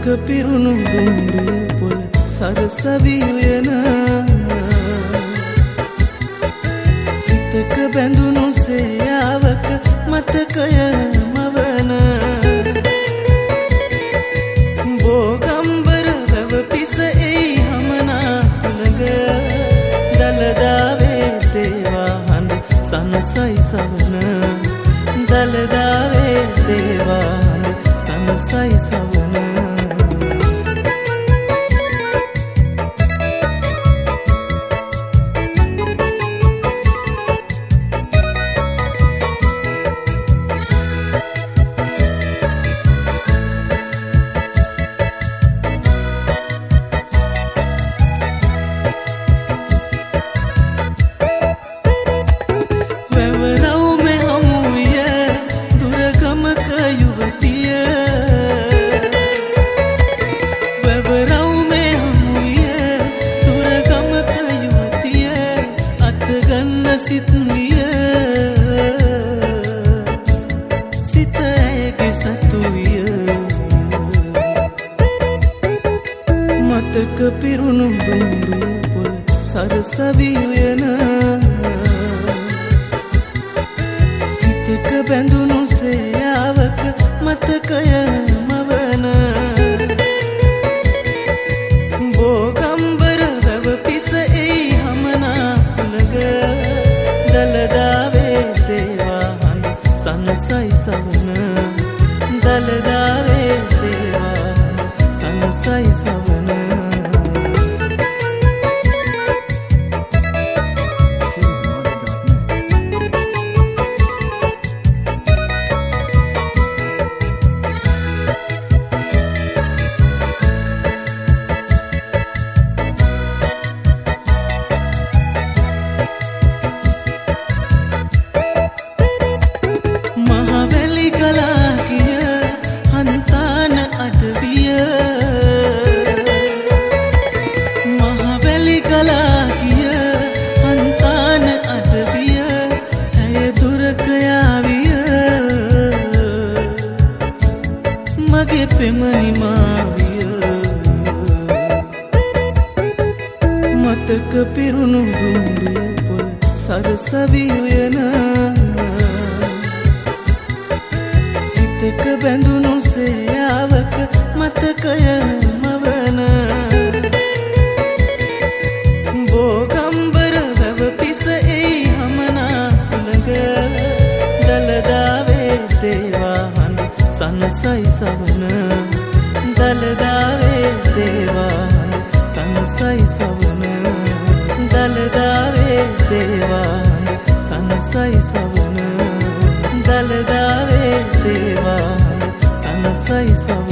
පිරුණු දුම්රිය පොළ සරසවි උයන සිතක බැඳුණු සේයාවක මතකය මවන බෝගම්බර වැව පිස එයි හමනා සුළඟ දලදාවේ දේවා හඬ සනසයි සවන දලදාවේ දේවා හඬ සනසයි සවන සිත් විය සිත ඇයගේ සතු විය මතක පිරුණු දුම්රිය පොළ සරසවි උයන සිතක බැඳුණු සේයාවක මතකය මවන බෝගම්බර වැව පිස එයි හමනා සුළඟ දලදාවේ දේවා හඬ සනසයි සවන දලදාවේ දේවා හඬ සනසයි සවන මගේ පෙමනි මාවිය මතක පිරුණු දුම්රිය පොළ සරසවි උයන සිතක බැඳුණු සේයාවක මතකය මවන බෝගම්බර වැව පිස එයි හමනා සුළඟ දලදාවේ දේවා හඬ සනසයි සවන දලදාවේ දේවා හඬ සනසයි සවන දලදාවේ දේවා හඬ සනසයි සවන දලදාවේ දේවා හඬ සනසයි සවන